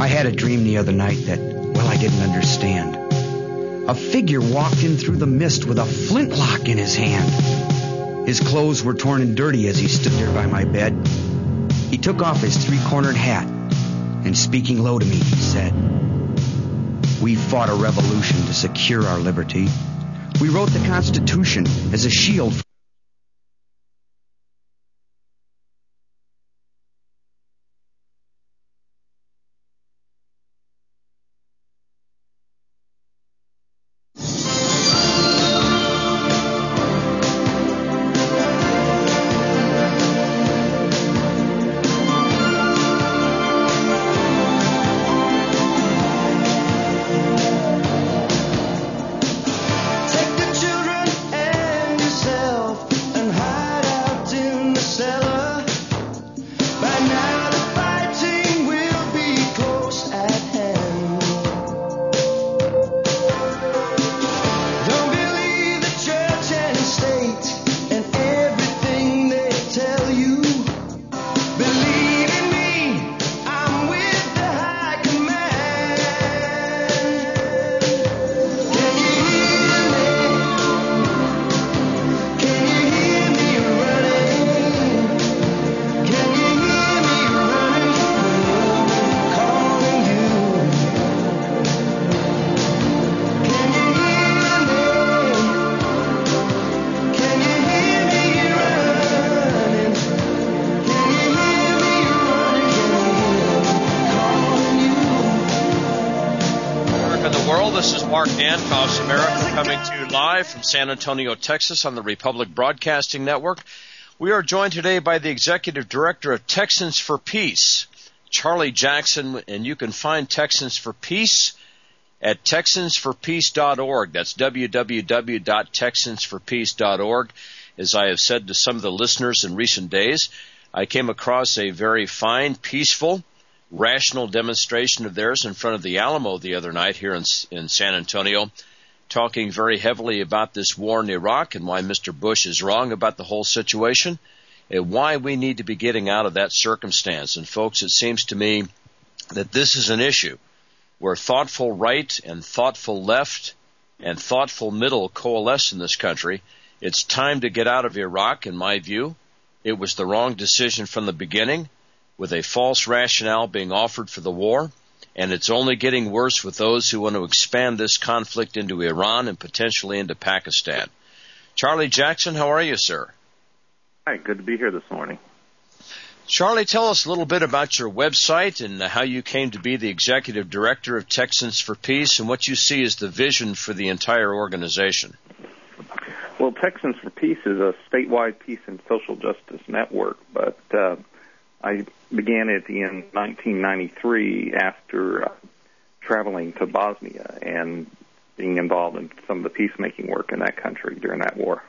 I had a dream the other night that, well, I didn't understand. A figure walked in through the mist with a flintlock in his hand. His clothes were torn and dirty as he stood there by my bed. He took off his three-cornered hat, and speaking low to me, he said, "We fought a revolution to secure our liberty. We wrote the Constitution as a shield for Mark Dankoff's America, coming to you live from San Antonio, Texas on the Republic Broadcasting Network. We are joined today by the Executive Director of Texans for Peace, Charlie Jackson, and you can find Texans for Peace at texansforpeace.org. That's www.texansforpeace.org. As I have said to some of the listeners in recent days, I came across a very fine, peaceful, rational demonstration of theirs in front of the Alamo the other night here in San Antonio, talking very heavily about this war in Iraq and why Mr. Bush is wrong about the whole situation and why we need to be getting out of that circumstance. And folks, it seems to me that this is an issue where thoughtful right and thoughtful left and thoughtful middle coalesce in this country. It's time to get out of Iraq, in my view. It was the wrong decision from the beginning, with a false rationale being offered for the war, and it's only getting worse with those who want to expand this conflict into Iran and potentially into Pakistan. Charlie Jackson, how are you, sir? Hi, good to be here this morning. Charlie, tell us a little bit about your website and how you came to be the Executive Director of Texans for Peace and what you see as the vision for the entire organization. Well, Texans for Peace is a statewide peace and social justice network, but I began it in 1993 after traveling to Bosnia and being involved in some of the peacemaking work in that country during that war.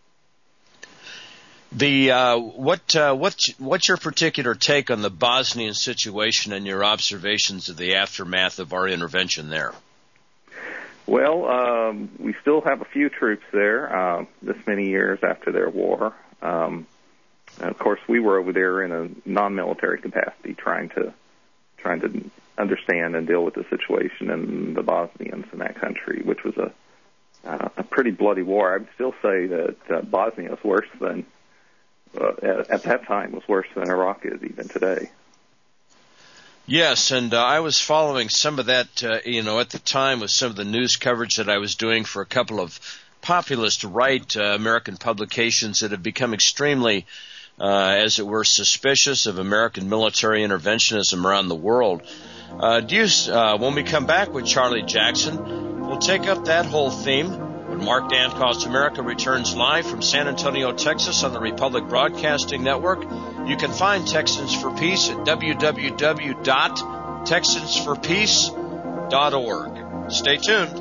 What's your particular take on the Bosnian situation and your observations of the aftermath of our intervention there? Well, we still have a few troops there this many years after their war. Of course, we were over there in a non-military capacity, trying to understand and deal with the situation and the Bosnians in that country, which was a pretty bloody war. I would still say that Bosnia is worse than at that time was worse than Iraq is even today. Yes, and I was following some of that, at the time with some of the news coverage that I was doing for a couple of populist right American publications that have become extremely as it were, suspicious of American military interventionism around the world. When we come back with Charlie Jackson, we'll take up that whole theme when Mark Dankoff's America returns live from San Antonio, Texas on the Republic Broadcasting Network. You can find Texans for Peace at www.texansforpeace.org. Stay tuned.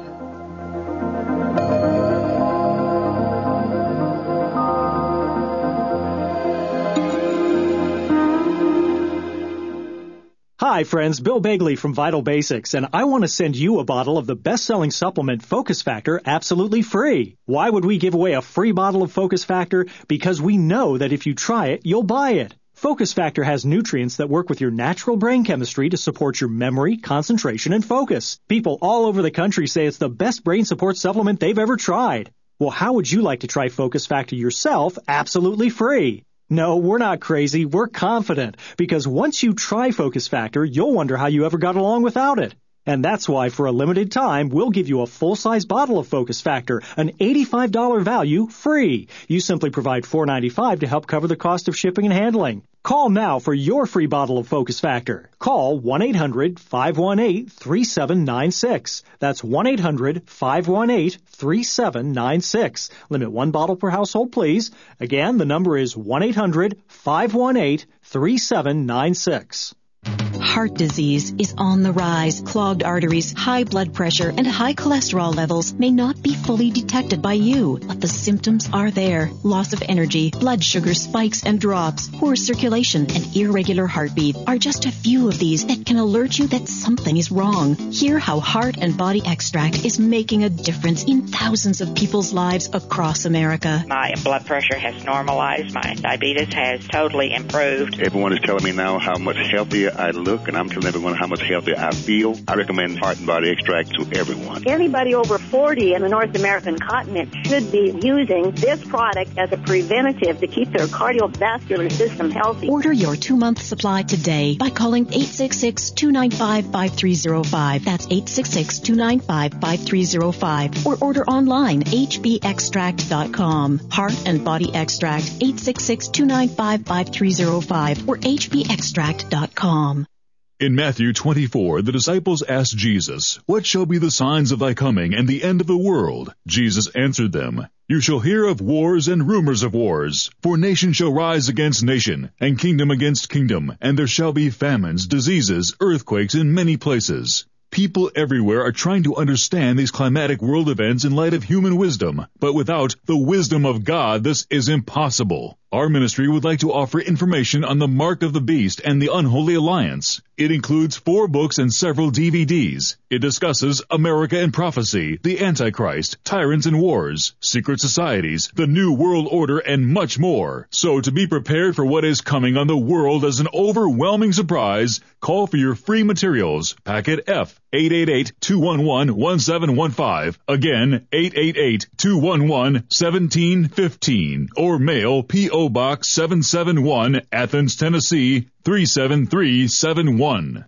Hi, friends. Bill Bagley from Vital Basics, and I want to send you a bottle of the best-selling supplement Focus Factor absolutely free. Why would we give away a free bottle of Focus Factor? Because we know that if you try it, you'll buy it. Focus Factor has nutrients that work with your natural brain chemistry to support your memory, concentration, and focus. People all over the country say it's the best brain support supplement they've ever tried. Well, how would you like to try Focus Factor yourself absolutely free? No, we're not crazy. We're confident. Because once you try Focus Factor, you'll wonder how you ever got along without it. And that's why, for a limited time, we'll give you a full-size bottle of Focus Factor, an $85 value, free. You simply provide $4.95 to help cover the cost of shipping and handling. Call now for your free bottle of Focus Factor. Call 1-800-518-3796. That's 1-800-518-3796. Limit one bottle per household, please. Again, the number is 1-800-518-3796. Heart disease is on the rise. Clogged arteries, high blood pressure, and high cholesterol levels may not be fully detected by you, but the symptoms are there. Loss of energy, blood sugar spikes and drops, poor circulation, and irregular heartbeat are just a few of these that can alert you that something is wrong. Hear how Heart and Body Extract is making a difference in thousands of people's lives across America. My blood pressure has normalized. My diabetes has totally improved. Everyone is telling me now how much healthier I look, and I'm telling everyone how much healthier I feel. I recommend Heart and Body Extract to everyone. Anybody over 40 in the North American continent should be using this product as a preventative to keep their cardiovascular system healthy. Order your 2-month supply today by calling 866-295-5305. That's 866-295-5305. Or order online, hbextract.com. Heart and Body Extract, 866-295-5305 or hbextract.com. In Matthew 24, the disciples asked Jesus, "What shall be the signs of thy coming and the end of the world?" Jesus answered them, "You shall hear of wars and rumors of wars. For nation shall rise against nation, and kingdom against kingdom, and there shall be famines, diseases, earthquakes in many places." People everywhere are trying to understand these climatic world events in light of human wisdom, but without the wisdom of God, this is impossible. Our ministry would like to offer information on the Mark of the Beast and the Unholy Alliance. It includes 4 books and several DVDs. It discusses America and Prophecy, the Antichrist, Tyrants and Wars, Secret Societies, the New World Order, and much more. So to be prepared for what is coming on the world as an overwhelming surprise, call for your free materials. Packet F, 888-211-1715. Again, 888-211-1715. Or mail P.O. Box 771, Athens, Tennessee, 37371.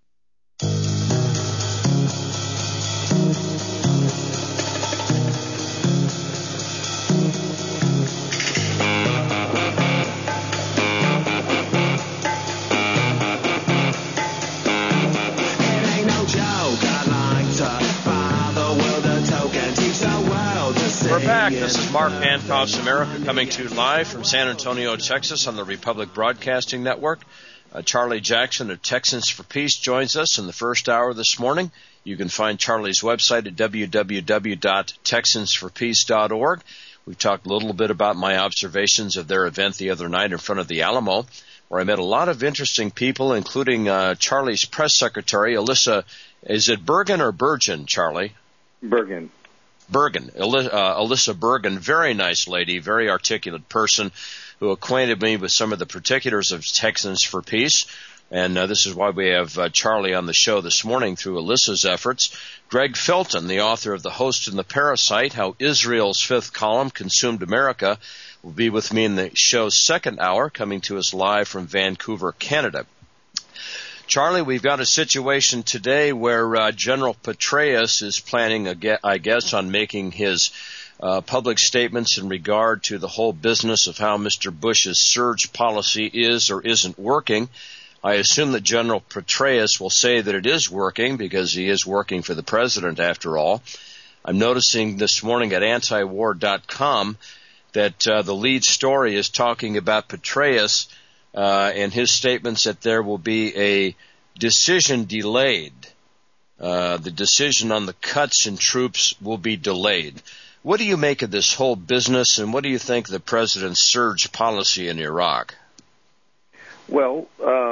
We're back. This is Mark Hancock's America coming to you live from San Antonio, Texas on the Republic Broadcasting Network. Charlie Jackson of Texans for Peace joins us in the first hour this morning. You can find Charlie's website at www.texansforpeace.org. We've talked a little bit about my observations of their event the other night in front of the Alamo, where I met a lot of interesting people, including Charlie's press secretary, Alyssa. Is it Bergen or Bergen, Charlie? Bergen. Alyssa Bergen, very nice lady, very articulate person who acquainted me with some of the particulars of Texans for Peace. And this is why we have Charlie on the show this morning through Alyssa's efforts. Greg Felton, the author of The Host and the Parasite, How Israel's Fifth Column Consumed America, will be with me in the show's second hour, coming to us live from Vancouver, Canada. Charlie, we've got a situation today where General Petraeus is planning, I guess, on making his public statements in regard to the whole business of how Mr. Bush's surge policy is or isn't working. I assume that General Petraeus will say that it is working because he is working for the president after all. I'm noticing this morning at antiwar.com that the lead story is talking about Petraeus and his statements that there will be a decision delayed. The decision on the cuts in troops will be delayed. What do you make of this whole business, and what do you think of the president's surge policy in Iraq? Well,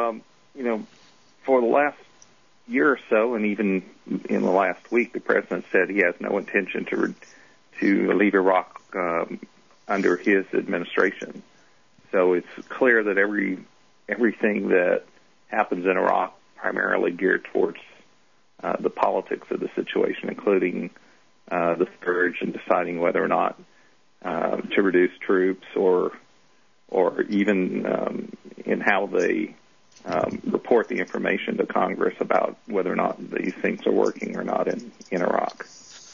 for the last year or so, and even in the last week, the president said he has no intention to leave Iraq under his administration. So it's clear that every everything that happens in Iraq primarily geared towards the politics of the situation, including the surge and deciding whether or not to reduce troops, or even in how they report the information to Congress about whether or not these things are working or not in Iraq.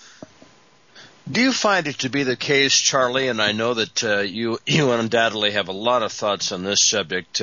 Do you find it to be the case, Charlie, and I know that you undoubtedly have a lot of thoughts on this subject.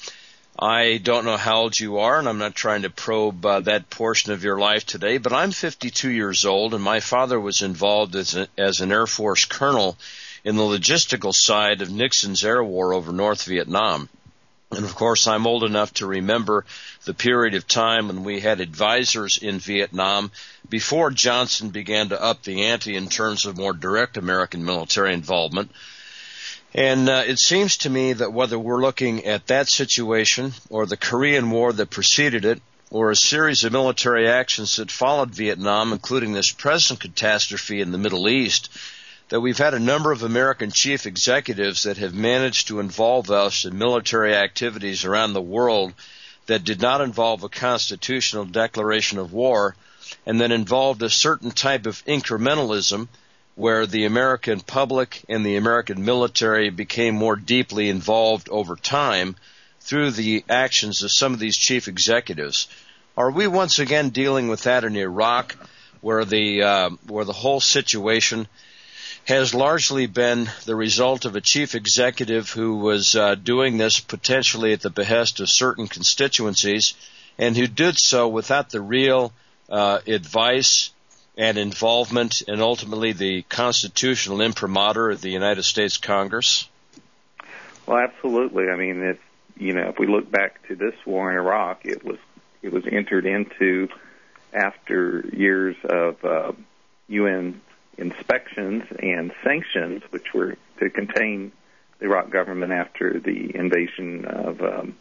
I don't know how old you are, and I'm not trying to probe that portion of your life today, but I'm 52 years old, and my father was involved as an Air Force colonel in the logistical side of Nixon's air war over North Vietnam. And, of course, I'm old enough to remember the period of time when we had advisors in Vietnam before Johnson began to up the ante in terms of more direct American military involvement. And it seems to me that whether we're looking at that situation or the Korean War that preceded it, or a series of military actions that followed Vietnam, including this present catastrophe in the Middle East, that we've had a number of American chief executives that have managed to involve us in military activities around the world that did not involve a constitutional declaration of war, and that involved a certain type of incrementalism where the American public and the American military became more deeply involved over time through the actions of some of these chief executives. Are we once again dealing with that in Iraq, where the whole situation has largely been the result of a chief executive who was doing this potentially at the behest of certain constituencies, and who did so without the real advice and involvement and ultimately the constitutional imprimatur of the United States Congress? Well, absolutely. I mean, if we look back to this war in Iraq, it was entered into after years of UN inspections and sanctions, which were to contain the Iraq government after the invasion of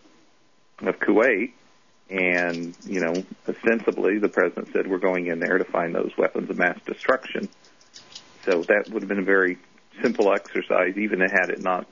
Kuwait. And, ostensibly the president said we're going in there to find those weapons of mass destruction. So that would have been a very simple exercise, even had it not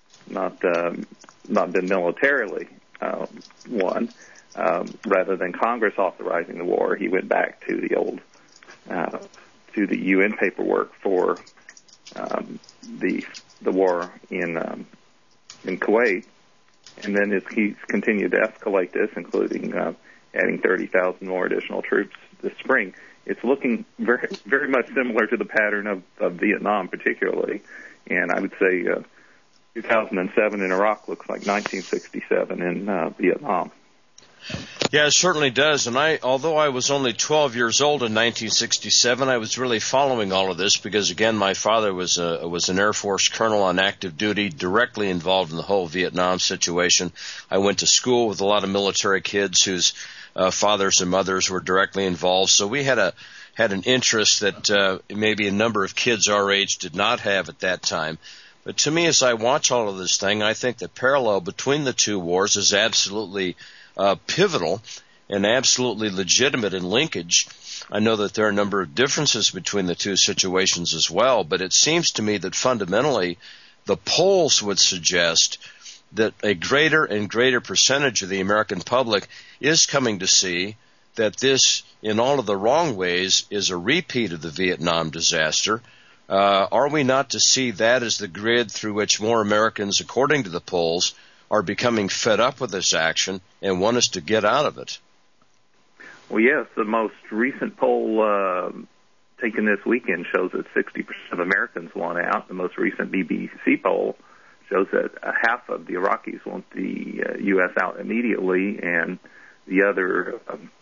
been militarily won. Rather than Congress authorizing the war, he went back to the old to the UN paperwork for the war in Kuwait, and then he's continued to escalate this, including adding 30,000 more additional troops this spring. It's looking very, very much similar to the pattern of Vietnam, particularly, and I would say 2007 in Iraq looks like 1967 in Vietnam. Yeah, it certainly does. And although I was only 12 years old in 1967, I was really following all of this because, again, my father was an Air Force colonel on active duty, directly involved in the whole Vietnam situation. I went to school with a lot of military kids whose fathers and mothers were directly involved. So we had an interest that maybe a number of kids our age did not have at that time. But to me, as I watch all of this thing, I think the parallel between the two wars is absolutely pivotal and absolutely legitimate in linkage. I know that there are a number of differences between the two situations as well, but it seems to me that fundamentally the polls would suggest that a greater and greater percentage of the American public is coming to see that this, in all of the wrong ways, is a repeat of the Vietnam disaster. Are we not to see that as the grid through which more Americans, according to the polls, are becoming fed up with this action and want us to get out of it? Well, yes, the most recent poll taken this weekend shows that 60% of Americans want out. The most recent BBC poll shows that half of the Iraqis want the U.S. out immediately, and the other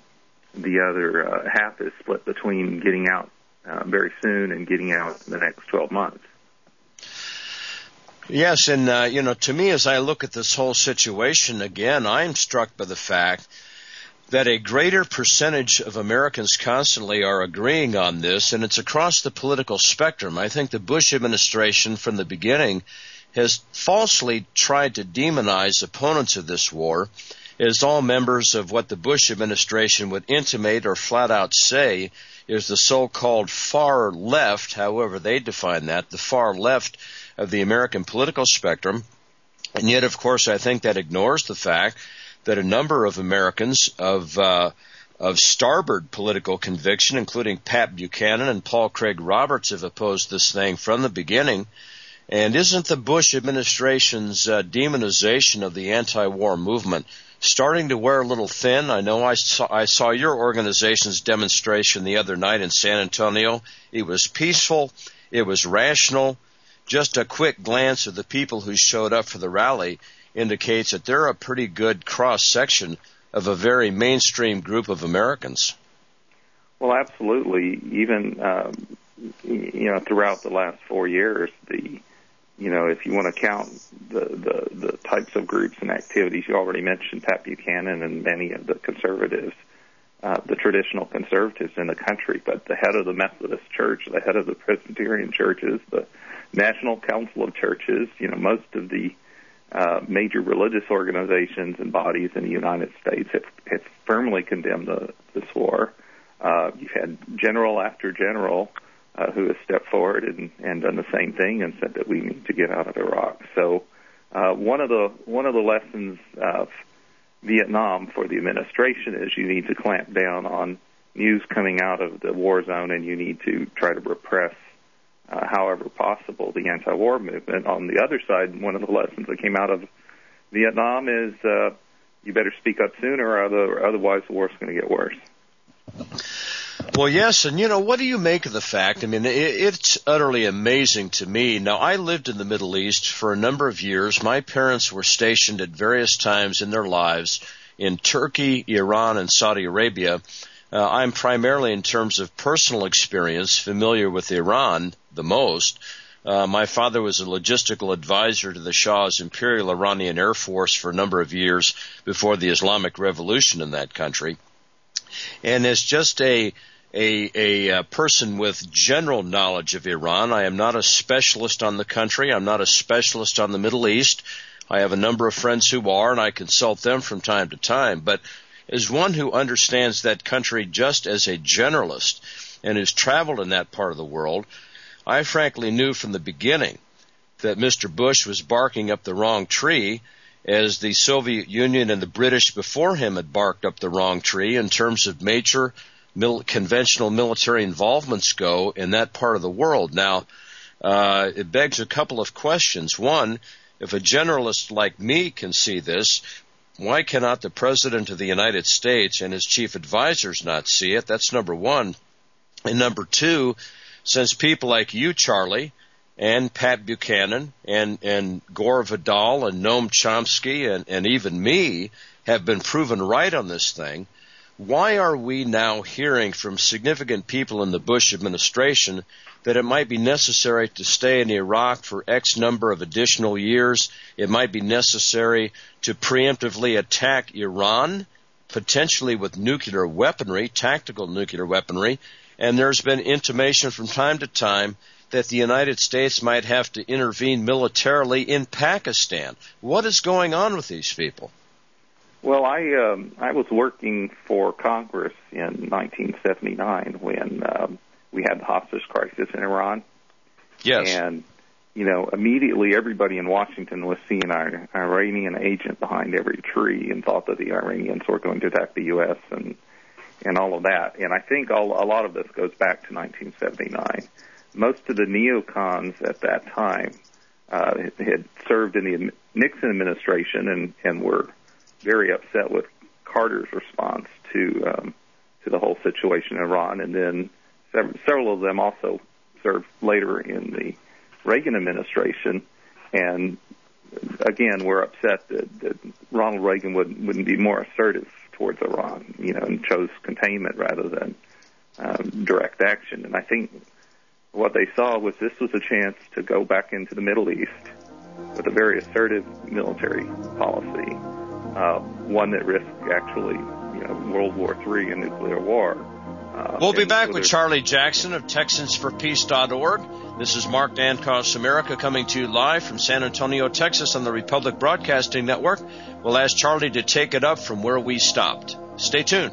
half is split between getting out very soon and getting out in the next 12 months. Yes, and, to me, as I look at this whole situation, again, I'm struck by the fact that a greater percentage of Americans constantly are agreeing on this, and it's across the political spectrum. I think the Bush administration from the beginning has falsely tried to demonize opponents of this war as all members of what the Bush administration would intimate or flat out say is the so-called far left, however they define that, the far left of the American political spectrum, And yet, of course, I think that ignores the fact that a number of Americans of starboard political conviction, including Pat Buchanan and Paul Craig Roberts, have opposed this thing from the beginning. And isn't the Bush administration's demonization of the anti-war movement starting to wear a little thin? I know I saw your organization's demonstration the other night in San Antonio. It was peaceful. It was rational. Just a quick glance of the people who showed up for the rally indicates that they're a pretty good cross-section of a very mainstream group of Americans. Well, absolutely. Even, throughout the last 4 years, if you want to count the types of groups and activities, you already mentioned Pat Buchanan and many of the conservatives, the traditional conservatives in the country, but the head of the Methodist Church, the head of the Presbyterian churches, the National Council of Churches, most of the major religious organizations and bodies in the United States have firmly condemned this war. You've had general after general who has stepped forward and done the same thing and said that we need to get out of Iraq. So one of the lessons of Vietnam for the administration is you need to clamp down on news coming out of the war zone, and you need to try to repress, however possible, the anti-war movement. On the other side, one of the lessons that came out of Vietnam is you better speak up sooner, or otherwise the war's going to get worse. Well, yes, and what do you make of the fact? I mean, it's utterly amazing to me. Now, I lived in the Middle East for a number of years. My parents were stationed at various times in their lives in Turkey, Iran, and Saudi Arabia. I'm primarily, in terms of personal experience, familiar with Iran the most. My father was a logistical advisor to the Shah's Imperial Iranian Air Force for a number of years before the Islamic Revolution in that country. And as just a person with general knowledge of Iran, I am not a specialist on the country. I'm not a specialist on the Middle East. I have a number of friends who are, and I consult them from time to time. But as one who understands that country just as a generalist and has traveled in that part of the world, I frankly knew from the beginning that Mr. Bush was barking up the wrong tree, as the Soviet Union and the British before him had barked up the wrong tree in terms of major conventional military involvements go in that part of the world. Now, it begs a couple of questions. One, if a generalist like me can see this, why cannot the President of the United States and his chief advisors not see it? That's number one. And number two, since people like you, Charlie, and Pat Buchanan and Gore Vidal and Noam Chomsky and even me have been proven right on this thing, why are we now hearing from significant people in the Bush administration that it might be necessary to stay in Iraq for X number of additional years? It might be necessary to preemptively attack Iran, potentially with nuclear weaponry, tactical nuclear weaponry, and there's been intimation from time to time that the United States might have to intervene militarily in Pakistan. What is going on with these people? Well, I was working for Congress in 1979 when we had the hostage crisis in Iran. Yes. And, immediately everybody in Washington was seeing an Iranian agent behind every tree and thought that the Iranians were going to attack the U.S. and all of that. And I think a lot of this goes back to 1979. Most of the neocons at that time had served in the Nixon administration and were very upset with Carter's response to the whole situation in Iran. And then several of them also served later in the Reagan administration. And again, we're upset that Ronald Reagan wouldn't be more assertive towards Iran, and chose containment rather than direct action. And I think what they saw was this was a chance to go back into the Middle East with a very assertive military policy, one that risked actually, World War III and nuclear war. We'll be back with Charlie Jackson of TexansForPeace.org. This is Mark Dankoff's America coming to you live from San Antonio, Texas on the Republic Broadcasting Network. We'll ask Charlie to take it up from where we stopped. Stay tuned.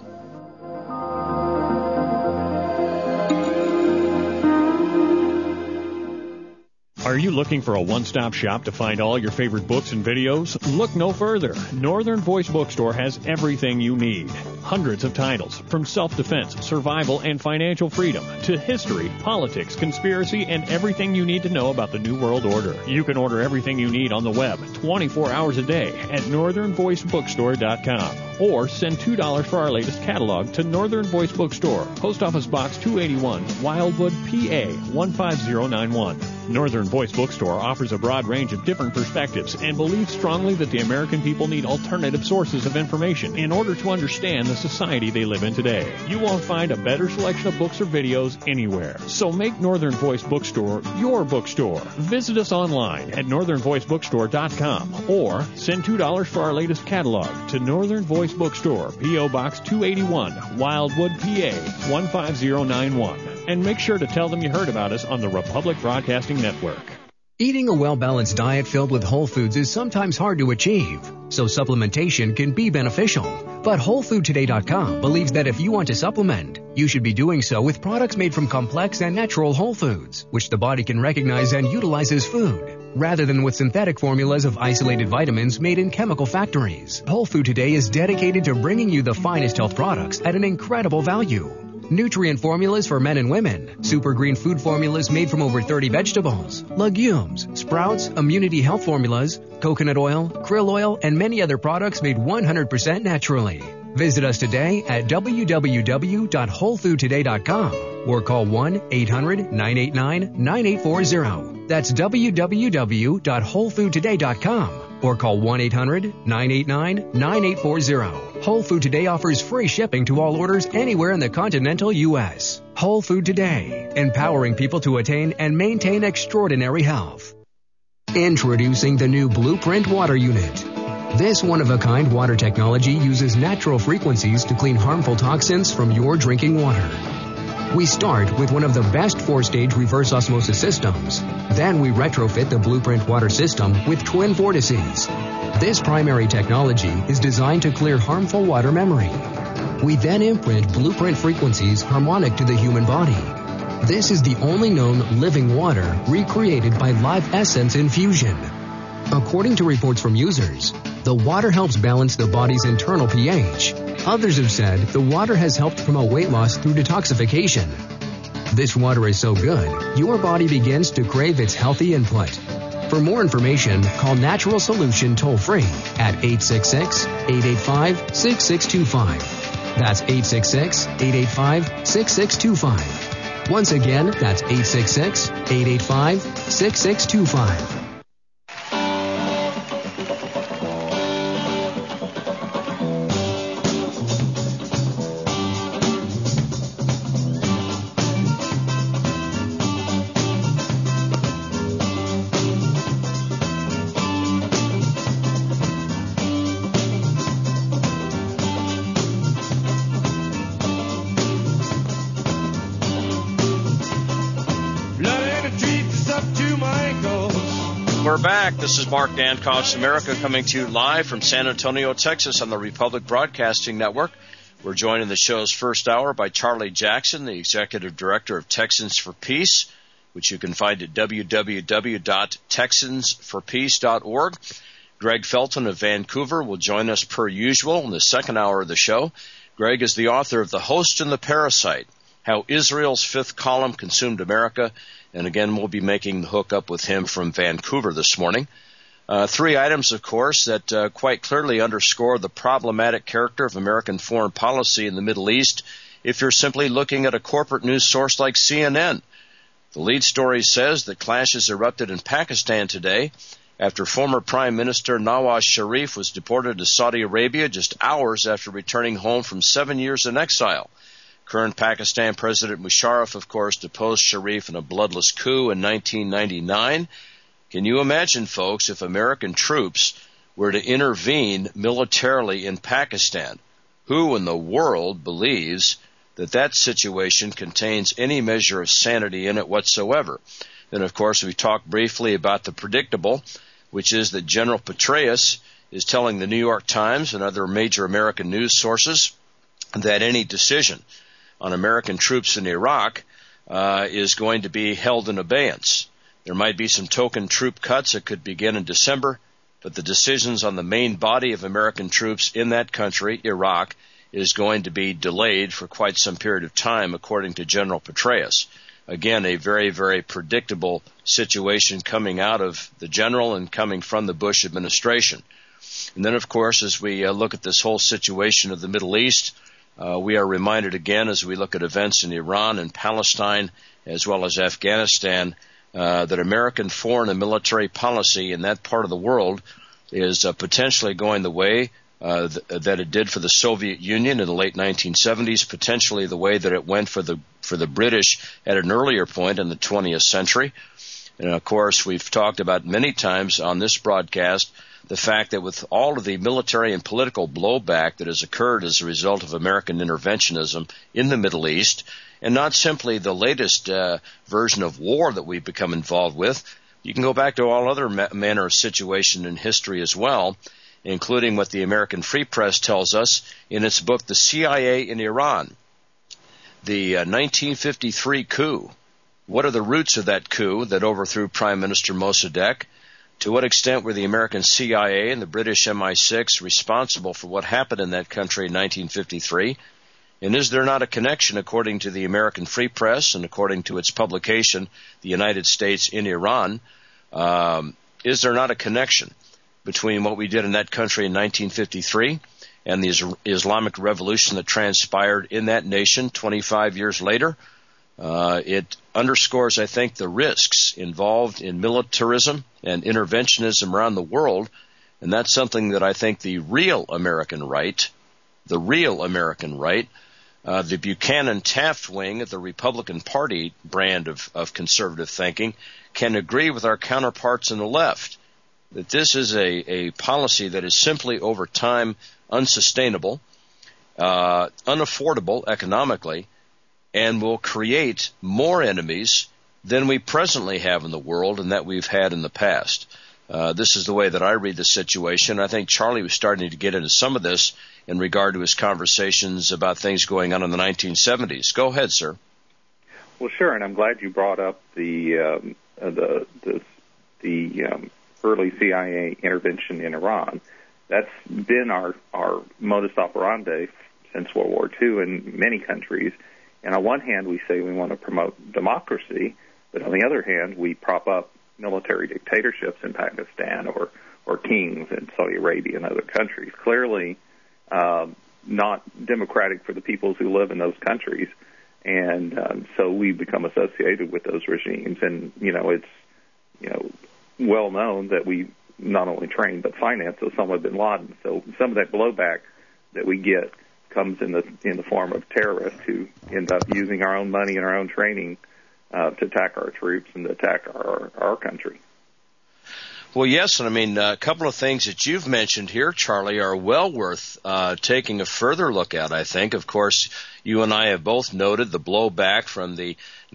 Are you looking for a one-stop shop to find all your favorite books and videos? Look no further. Northern Voice Bookstore has everything you need. Hundreds of titles, from self-defense, survival, and financial freedom, to history, politics, conspiracy, and everything you need to know about the New World Order. You can order everything you need on the web 24 hours a day at northernvoicebookstore.com. Or send $2 for our latest catalog to Northern Voice Bookstore, Post Office Box 281, Wildwood, PA 15091. Northern Voice Bookstore offers a broad range of different perspectives and believes strongly that the American people need alternative sources of information in order to understand the society they live in today. You won't find a better selection of books or videos anywhere. So make Northern Voice Bookstore your bookstore. Visit us online at northernvoicebookstore.com or send $2 for our latest catalog to Northern Voice Bookstore, P.O. Box 281, Wildwood, PA 15091. And make sure to tell them you heard about us on the Republic Broadcasting Network. Eating a well-balanced diet filled with whole foods is sometimes hard to achieve, so supplementation can be beneficial. But WholeFoodToday.com believes that if you want to supplement, you should be doing so with products made from complex and natural whole foods, which the body can recognize and utilize as food, rather than with synthetic formulas of isolated vitamins made in chemical factories. Whole Food Today is dedicated to bringing you the finest health products at an incredible value. Nutrient formulas for men and women, super green food formulas made from over 30 vegetables, legumes, sprouts, immunity health formulas, coconut oil, krill oil, and many other products made 100% naturally. Visit us today at www.wholefoodtoday.com or call 1-800-989-9840. That's www.wholefoodtoday.com. Or call 1-800-989-9840. Whole Food Today offers free shipping to all orders anywhere in the continental U.S. Whole Food Today, empowering people to attain and maintain extraordinary health. Introducing the new Blueprint Water Unit. This one-of-a-kind water technology uses natural frequencies to clean harmful toxins from your drinking water. We start with one of the best 4-stage reverse osmosis systems. Then we retrofit the Blueprint water system with twin vortices. This primary technology is designed to clear harmful water memory. We then imprint Blueprint frequencies harmonic to the human body. This is the only known living water recreated by Live Essence infusion. According to reports from users, the water helps balance the body's internal pH. Others have said the water has helped promote weight loss through detoxification. This water is so good, your body begins to crave its healthy input. For more information, call Natural Solution toll-free at 866-885-6625. That's 866-885-6625. Once again, that's 866-885-6625. We're back. This is Mark Dankoff's America coming to you live from San Antonio, Texas on the Republic Broadcasting Network. We're joined in the show's first hour by Charlie Jackson, the Executive Director of Texans for Peace, which you can find at www.texansforpeace.org. Greg Felton of Vancouver will join us per usual in the second hour of the show. Greg is the author of The Host and the Parasite, How Israel's Fifth Column Consumed America. And again, we'll be making the hook up with him from Vancouver this morning. 3 items, of course, that quite clearly underscore the problematic character of American foreign policy in the Middle East if you're simply looking at a corporate news source like CNN. The lead story says that clashes erupted in Pakistan today after former Prime Minister Nawaz Sharif was deported to Saudi Arabia just hours after returning home from 7 years in exile. Current Pakistan President Musharraf, of course, deposed Sharif in a bloodless coup in 1999. Can you imagine, folks, if American troops were to intervene militarily in Pakistan? Who in the world believes that that situation contains any measure of sanity in it whatsoever? Then, of course, we talked briefly about the predictable, which is that General Petraeus is telling the New York Times and other major American news sources that any decision on American troops in Iraq is going to be held in abeyance. There might be some token troop cuts that could begin in December, but the decisions on the main body of American troops in that country, Iraq, is going to be delayed for quite some period of time, according to General Petraeus. Again, a very, very predictable situation coming out of the general and coming from the Bush administration. And then, of course, as we look at this whole situation of the Middle East, we are reminded again as we look at events in Iran and Palestine as well as Afghanistan that American foreign and military policy in that part of the world is potentially going the way that it did for the Soviet Union in the late 1970s, potentially the way that it went for the British at an earlier point in the 20th century. And, of course, we've talked about many times on this broadcast the fact that with all of the military and political blowback that has occurred as a result of American interventionism in the Middle East, and not simply the latest version of war that we've become involved with, you can go back to all other manner of situation in history as well, including what the American Free Press tells us in its book, The CIA in Iran. The 1953 coup. What are the roots of that coup that overthrew Prime Minister Mossadegh? To what extent were the American CIA and the British MI6 responsible for what happened in that country in 1953? And is there not a connection, according to the American Free Press and according to its publication, The United States in Iran, is there not a connection between what we did in that country in 1953 and the Islamic Revolution that transpired in that nation 25 years later? It underscores, I think, the risks involved in militarism and interventionism around the world, and that's something that I think the real American right, the Buchanan-Taft wing of the Republican Party brand of conservative thinking, can agree with our counterparts in the left, that this is a policy that is simply over time unsustainable, unaffordable economically, and will create more enemies than we presently have in the world and that we've had in the past. This is the way that I read the situation. I think Charlie was starting to get into some of this in regard to his conversations about things going on in the 1970s. Go ahead, sir. Well, sure, and I'm glad you brought up the early CIA intervention in Iran. That's been our modus operandi since World War II in many countries. And on one hand, we say we want to promote democracy, but on the other hand, we prop up military dictatorships in Pakistan or kings in Saudi Arabia and other countries. Clearly not democratic for the peoples who live in those countries. And so we become associated with those regimes. And, it's well known that we not only train but finance Osama bin Laden. So some of that blowback that we get comes in the form of terrorists who end up using our own money and our own training to attack our troops and to attack our country. Well, yes, and I mean, a couple of things that you've mentioned here, Charlie, are well worth taking a further look at, I think. Of course, you and I have both noted the blowback from the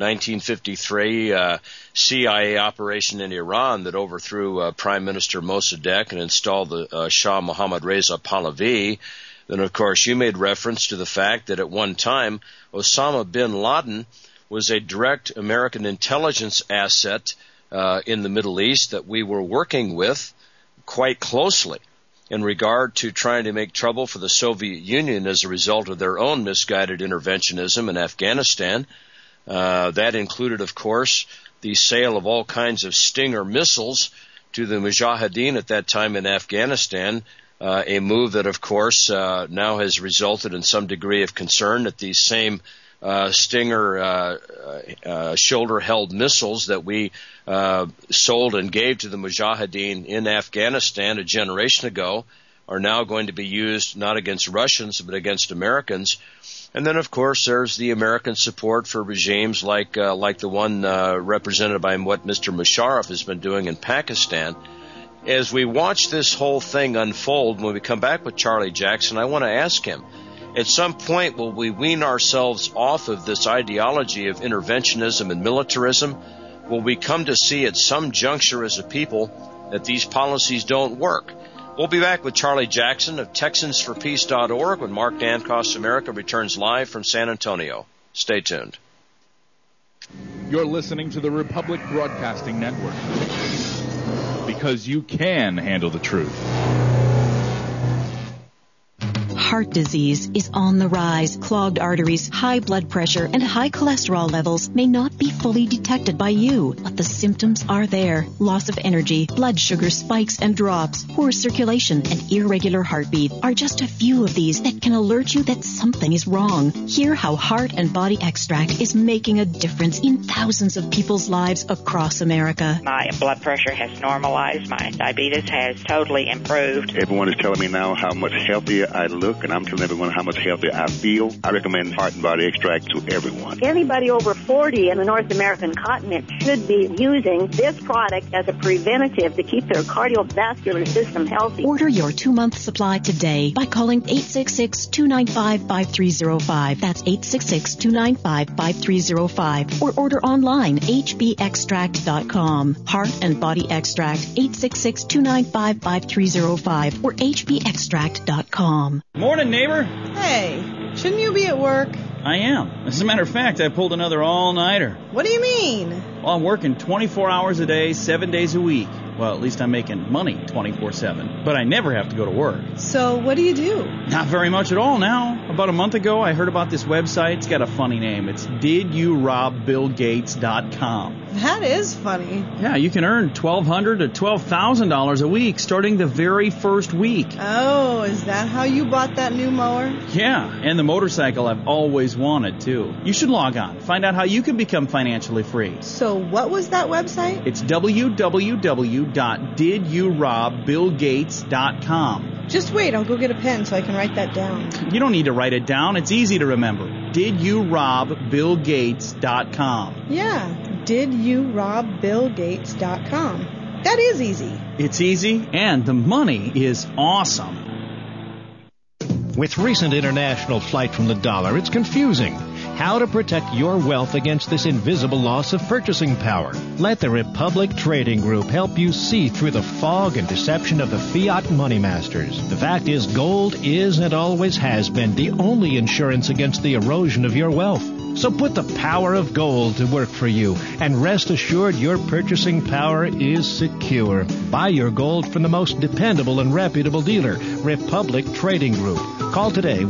1953 CIA operation in Iran that overthrew Prime Minister Mossadegh and installed the Shah Mohammad Reza Pahlavi. Then, of course, you made reference to the fact that at one time, Osama bin Laden was a direct American intelligence asset in the Middle East that we were working with quite closely in regard to trying to make trouble for the Soviet Union as a result of their own misguided interventionism in Afghanistan. That included, of course, the sale of all kinds of Stinger missiles to the Mujahideen at that time in Afghanistan, a move that, of course, now has resulted in some degree of concern that these same Stinger shoulder-held missiles that we sold and gave to the Mujahideen in Afghanistan a generation ago are now going to be used not against Russians but against Americans. And then, of course, there's the American support for regimes like the one represented by what Mr. Musharraf has been doing in Pakistan. As we watch this whole thing unfold, when we come back with Charlie Jackson, I want to ask him, at some point, will we wean ourselves off of this ideology of interventionism and militarism? Will we come to see at some juncture as a people that these policies don't work? We'll be back with Charlie Jackson of TexansForPeace.org when Mark Dancos America returns live from San Antonio. Stay tuned. You're listening to the Republic Broadcasting Network. Because you can handle the truth. Heart disease is on the rise. Clogged arteries, high blood pressure, and high cholesterol levels may not be fully detected by you, but the symptoms are there. Loss of energy, blood sugar spikes and drops, poor circulation, and irregular heartbeat are just a few of these that can alert you that something is wrong. Hear how Heart and Body Extract is making a difference in thousands of people's lives across America. My blood pressure has normalized. My diabetes has totally improved. Everyone is telling me now how much healthier I look, and I'm telling everyone how much healthier I feel. I recommend Heart and Body Extract to everyone. Anybody over 40 in the North American continent should be using this product as a preventative to keep their cardiovascular system healthy. Order your 2-month supply today by calling 866-295-5305. That's 866-295-5305. Or order online, hbextract.com. Heart and Body Extract, 866-295-5305 or hbextract.com. Morning, neighbor. Hey, shouldn't you be at work? I am. As a matter of fact, I pulled another all-nighter. What do you mean? Well, I'm working 24 hours a day, 7 days a week. Well, at least I'm making money 24/7. But I never have to go to work. So what do you do? Not very much at all now. About a month ago, I heard about this website. It's got a funny name. It's DidYouRobBillGates.com. That is funny. Yeah, you can earn $1,200 to $12,000 a week starting the very first week. Oh, is that how you bought that new mower? Yeah, and the motorcycle I've always wanted, too. You should log on. Find out how you can become financially free. So what was that website? It's www.DidYouRobBillGates.com. Just wait, I'll go get a pen so I can write that down. You don't need to write it down. It's easy to remember. DidYouRobBillGates.com. Yeah, DidYouRobBillGates.com. That is easy. It's easy, and the money is awesome. With recent international flight from the dollar, it's confusing. How to protect your wealth against this invisible loss of purchasing power. Let the Republic Trading Group help you see through the fog and deception of the fiat money masters. The fact is, gold is and always has been the only insurance against the erosion of your wealth. So put the power of gold to work for you, and rest assured your purchasing power is secure. Buy your gold from the most dependable and reputable dealer, Republic Trading Group. Call today,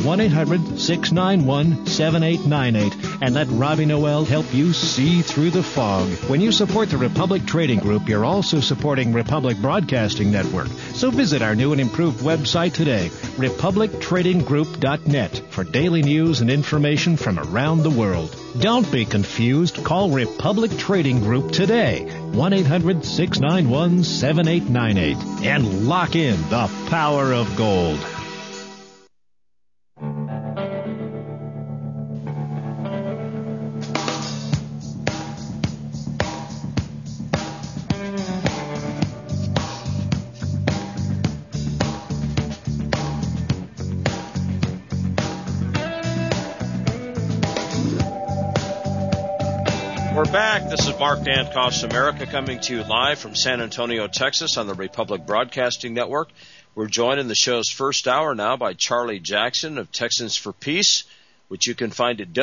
1-800-691-7898, and let Robbie Noel help you see through the fog. When you support the Republic Trading Group, you're also supporting Republic Broadcasting Network. So visit our new and improved website today, republictradinggroup.net, for daily news and information from around the world. Don't be confused. Call Republic Trading Group today, 1-800-691-7898, and lock in the power of gold. We're back. This is Mark Dankoff's America, coming to you live from San Antonio, Texas on the Republic Broadcasting Network. We're joined in the show's first hour now by Charlie Jackson of Texans for Peace, which you can find at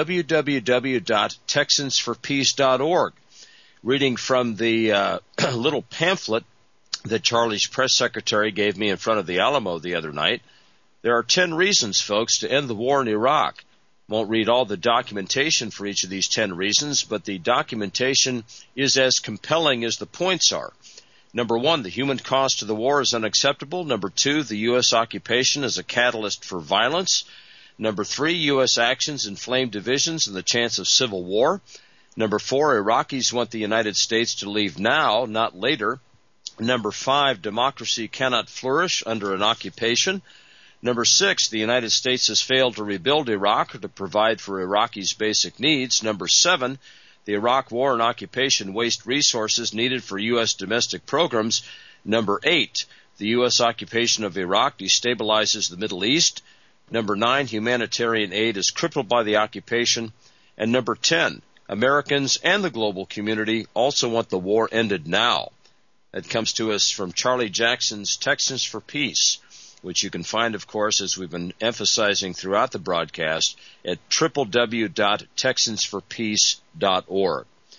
www.texansforpeace.org. Reading from the little pamphlet that Charlie's press secretary gave me in front of the Alamo the other night, there are 10 reasons, folks, to end the war in Iraq. Won't read all the documentation for each of these 10 reasons, but the documentation is as compelling as the points are. Number 1, the human cost of the war is unacceptable. Number 2, the U.S. occupation is a catalyst for violence. Number 3, U.S. actions inflame divisions and the chance of civil war. Number 4, Iraqis want the United States to leave now, not later. Number 5, democracy cannot flourish under an occupation. Number 6, the United States has failed to rebuild Iraq or to provide for Iraqis' basic needs. Number 7, the Iraq war and occupation waste resources needed for U.S. domestic programs. Number 8, the U.S. occupation of Iraq destabilizes the Middle East. Number 9, humanitarian aid is crippled by the occupation. And number 10, Americans and the global community also want the war ended now. That comes to us from Charlie Jackson's Texans for Peace, which you can find, of course, as we've been emphasizing throughout the broadcast, at www.texansforpeace.org.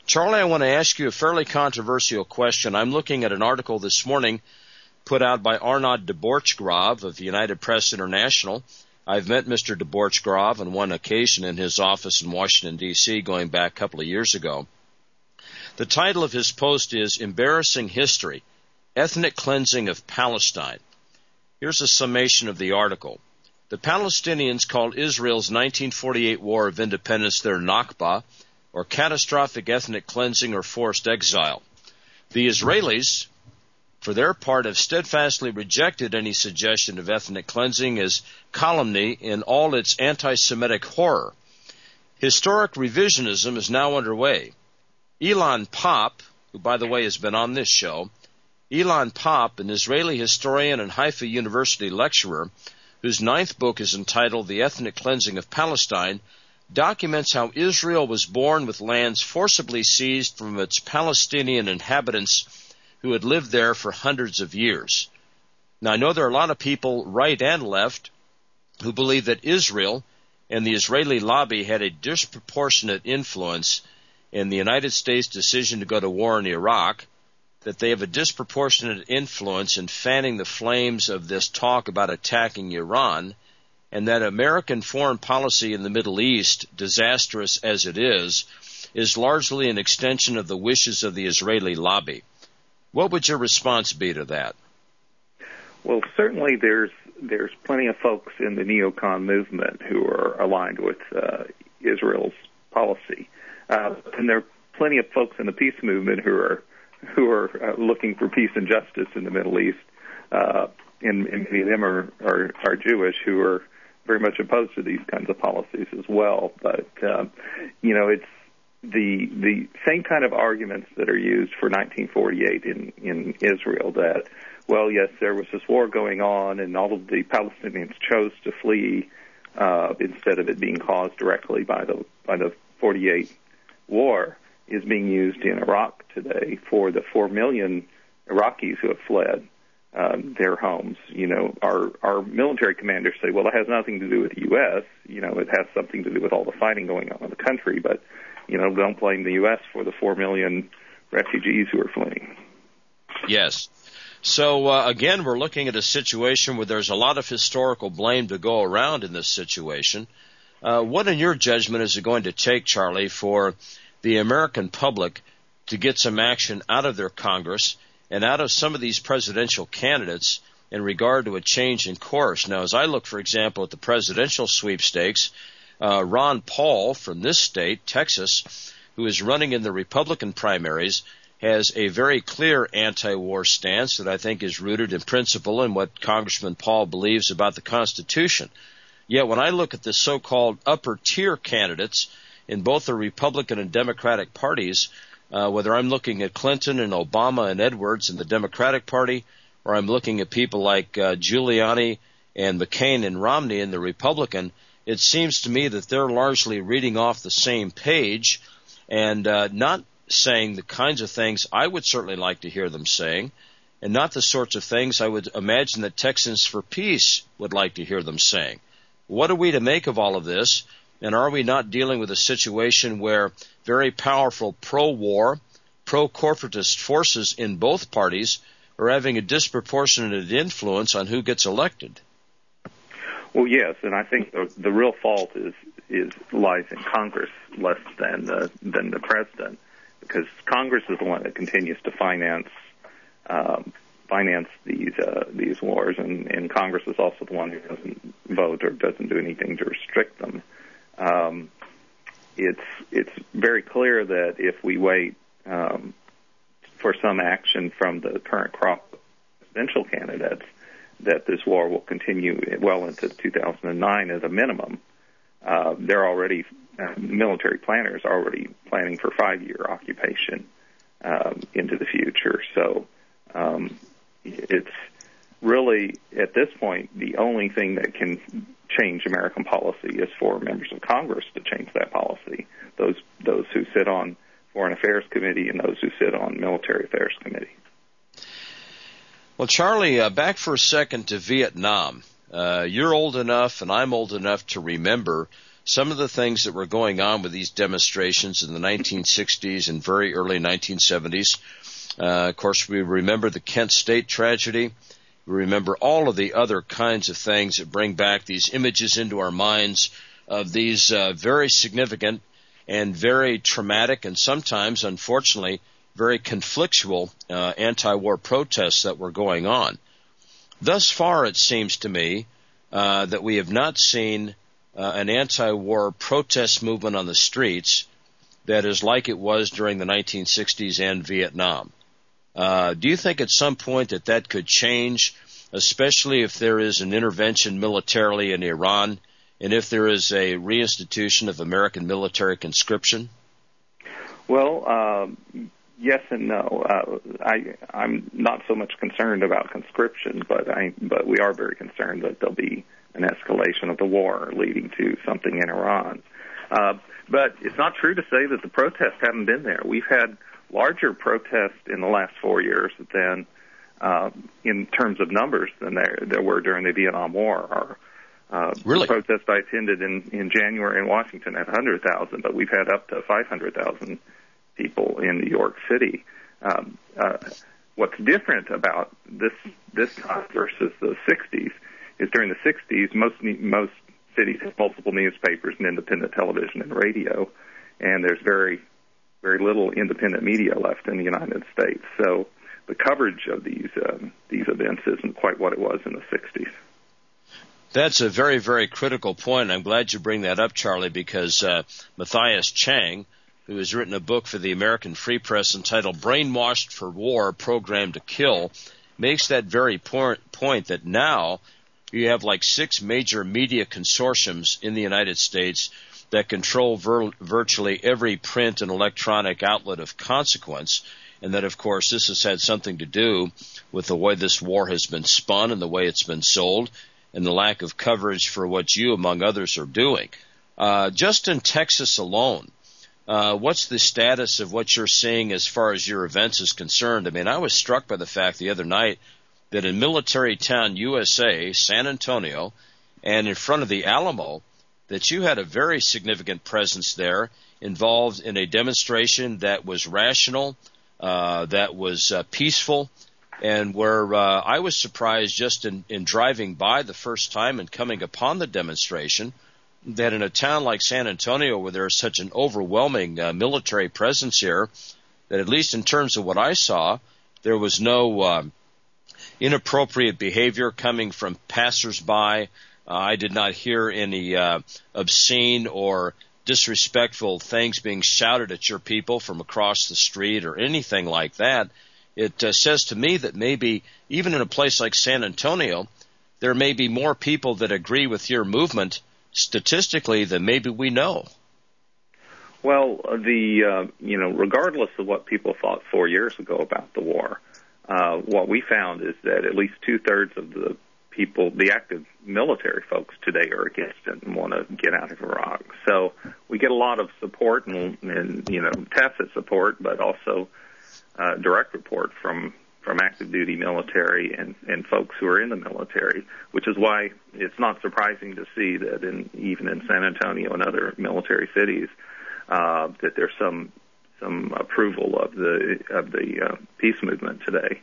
Charlie, I want to ask you a fairly controversial question. I'm looking at an article this morning put out by Arnaud Debordj-Grave of United Press International. I've met Mr. Debordj-Grave on one occasion in his office in Washington, D.C., going back a couple of years ago. The title of his post is Embarrassing History, Ethnic Cleansing of Palestine. Here's a summation of the article. The Palestinians called Israel's 1948 War of Independence their Nakba, or catastrophic ethnic cleansing or forced exile. The Israelis, for their part, have steadfastly rejected any suggestion of ethnic cleansing as calumny in all its anti-Semitic horror. Historic revisionism is now underway. Ilan Papp, who, by the way, has been on this show, Ilan Papp, an Israeli historian and Haifa University lecturer, whose 9th book is entitled The Ethnic Cleansing of Palestine, documents how Israel was born with lands forcibly seized from its Palestinian inhabitants who had lived there for hundreds of years. Now, I know there are a lot of people, right and left, who believe that Israel and the Israeli lobby had a disproportionate influence in the United States' decision to go to war in Iraq, that they have a disproportionate influence in fanning the flames of this talk about attacking Iran, and that American foreign policy in the Middle East, disastrous as it is largely an extension of the wishes of the Israeli lobby. What would your response be to that? Well, certainly there's plenty of folks in the neocon movement who are aligned with Israel's policy, and there are plenty of folks in the peace movement who are looking for peace and justice in the Middle East, and many of them are Jewish, who are very much opposed to these kinds of policies as well. But it's the same kind of arguments that are used for 1948 in Israel, that, well, yes, there was this war going on and all of the Palestinians chose to flee instead of it being caused directly by the 48 war, is being used in Iraq today for the 4 million Iraqis who have fled their homes. Our military commanders say, well, it has nothing to do with the U.S. It has something to do with all the fighting going on in the country, but don't blame the U.S. for the 4 million refugees who are fleeing. Yes. So, again, we're looking at a situation where there's a lot of historical blame to go around in this situation. What, in your judgment, is it going to take, Charlie, for the American public to get some action out of their Congress and out of some of these presidential candidates in regard to a change in course? Now, as I look, for example, at the presidential sweepstakes, Ron Paul from this state, Texas, who is running in the Republican primaries, has a very clear anti-war stance that I think is rooted in principle in what Congressman Paul believes about the Constitution. Yet when I look at the so-called upper-tier candidates in both the Republican and Democratic parties, whether I'm looking at Clinton and Obama and Edwards in the Democratic Party, or I'm looking at people like Giuliani and McCain and Romney in the Republican, it seems to me that they're largely reading off the same page and not saying the kinds of things I would certainly like to hear them saying, and not the sorts of things I would imagine that Texans for Peace would like to hear them saying. What are we to make of all of this? And are we not dealing with a situation where very powerful pro-war, pro-corporatist forces in both parties are having a disproportionate influence on who gets elected? Well, yes, and I think the real fault lies in Congress less than the president, because Congress is the one that continues to finance these wars, and Congress is also the one who doesn't vote or doesn't do anything to restrict them. It's very clear that if we wait for some action from the current crop of presidential candidates, that this war will continue well into 2009 as a minimum. They're already, military planners are already planning for 5-year occupation into the future. So it's really, at this point, the only thing that can change American policy is for members of Congress to change that policy, those who sit on Foreign Affairs Committee and those who sit on Military Affairs Committee. Well, Charlie, back for a second to Vietnam. you're old enough and I'm old enough to remember some of the things that were going on with these demonstrations in the 1960s and very early 1970s. Of course, we remember the Kent State tragedy. We remember all of the other kinds of things that bring back these images into our minds of these very significant and very traumatic and sometimes, unfortunately, very conflictual anti-war protests that were going on. Thus far, it seems to me that we have not seen an anti-war protest movement on the streets that is like it was during the 1960s and Vietnam. Do you think at some point that could change, especially if there is an intervention militarily in Iran and if there is a reinstitution of American military conscription? Well, yes and no. I'm not so much concerned about conscription, but we are very concerned that there'll be an escalation of the war leading to something in Iran. But it's not true to say that the protests haven't been there. We've had larger protests in the last 4 years than, in terms of numbers, than there were during the Vietnam War. Really? The protest I attended in January in Washington had 100,000, but we've had up to 500,000 people in New York City. What's different about this time versus the 60s is during the 60s, most cities had multiple newspapers and independent television and radio, and there's very, very little independent media left in the United States. So the coverage of these events isn't quite what it was in the 60s. That's a very, very critical point. I'm glad you bring that up, Charlie, because Matthias Chang, who has written a book for the American Free Press entitled Brainwashed for War, Programmed to Kill, makes that very point that now you have like 6 major media consortiums in the United States that control virtually every print and electronic outlet of consequence, and that, of course, this has had something to do with the way this war has been spun and the way it's been sold and the lack of coverage for what you, among others, are doing. Just in Texas alone, what's the status of what you're seeing as far as your events is concerned? I mean, I was struck by the fact the other night that in Military Town, USA, San Antonio, and in front of the Alamo, that you had a very significant presence there involved in a demonstration that was rational, that was peaceful, and where I was surprised just in driving by the first time and coming upon the demonstration that in a town like San Antonio where there is such an overwhelming military presence here, that at least in terms of what I saw, there was no inappropriate behavior coming from passersby. I did not hear any obscene or disrespectful things being shouted at your people from across the street or anything like that. It says to me that maybe even in a place like San Antonio, there may be more people that agree with your movement statistically than maybe we know. Well, regardless of what people thought 4 years ago about the war, what we found is that at least 2/3 of the people, the active military folks today, are against it and want to get out of Iraq. So we get a lot of support and tacit support, but also direct report from active duty military and folks who are in the military, which is why it's not surprising to see that even in San Antonio and other military cities, that there's some approval of the peace movement today.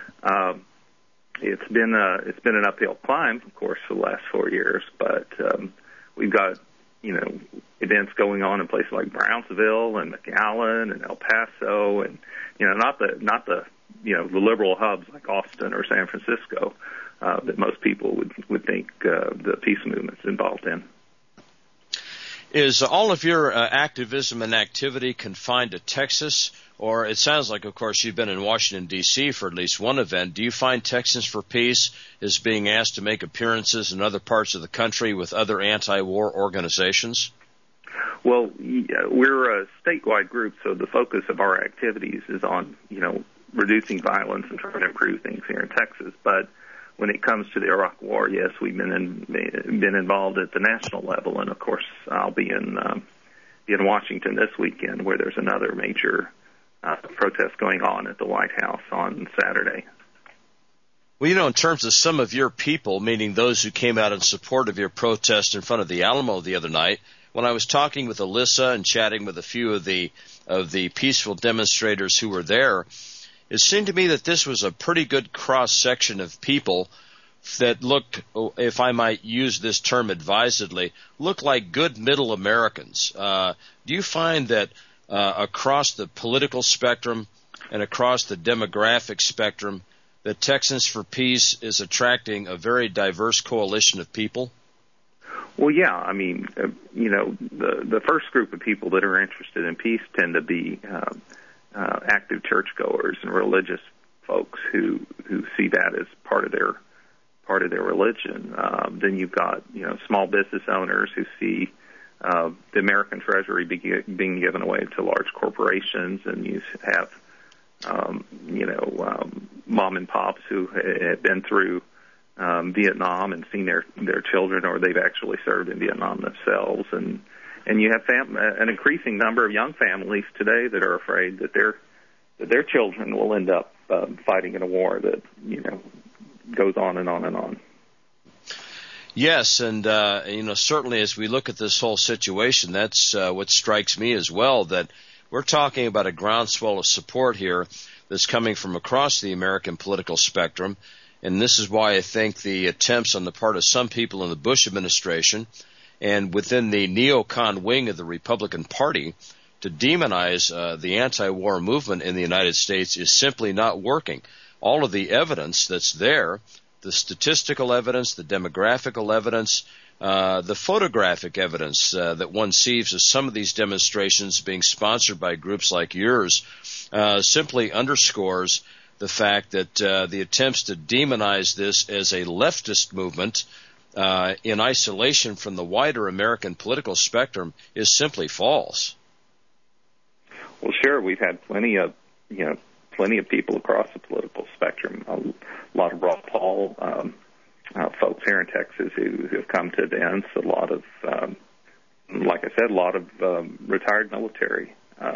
It's been an uphill climb, of course, for the last 4 years, but we've got events going on in places like Brownsville and McAllen and El Paso, and not the liberal hubs like Austin or San Francisco that most people would think the peace movement's involved in. Is all of your activism and activity confined to Texas? Or it sounds like, of course, you've been in Washington, D.C. for at least one event. Do you find Texans for Peace is being asked to make appearances in other parts of the country with other anti-war organizations? Well, we're a statewide group, so the focus of our activities is on, reducing violence and trying to improve things here in Texas. But when it comes to the Iraq War, yes, we've been involved at the national level, and of course, I'll be in Washington this weekend, where there's another major protest going on at the White House on Saturday. Well, in terms of some of your people, meaning those who came out in support of your protest in front of the Alamo the other night, when I was talking with Alyssa and chatting with a few of the peaceful demonstrators who were there, it seemed to me that this was a pretty good cross-section of people that looked, if I might use this term advisedly, looked like good middle Americans. Do you find that across the political spectrum and across the demographic spectrum that Texans for Peace is attracting a very diverse coalition of people? Well, yeah. I mean, the first group of people that are interested in peace tend to be active churchgoers and religious folks who see that as part of their religion. Then you've got small business owners who see the American Treasury being given away to large corporations, and you have mom and pops who have been through Vietnam and seen their children, or they've actually served in Vietnam themselves, and you have an increasing number of young families today that are afraid that their children will end up fighting in a war that goes on and on and on. Yes, and certainly as we look at this whole situation, that's what strikes me as well, that we're talking about a groundswell of support here that's coming from across the American political spectrum, and this is why I think the attempts on the part of some people in the Bush administration and within the neocon wing of the Republican Party to demonize the anti-war movement in the United States is simply not working. All of the evidence that's there, the statistical evidence, the demographical evidence, the photographic evidence that one sees of some of these demonstrations being sponsored by groups like yours simply underscores the fact that the attempts to demonize this as a leftist movement in isolation from the wider American political spectrum is simply false. Well, sure, we've had plenty of people across the political spectrum. A lot of Ron Paul folks here in Texas who have come to events. A lot of, like I said, a lot of retired military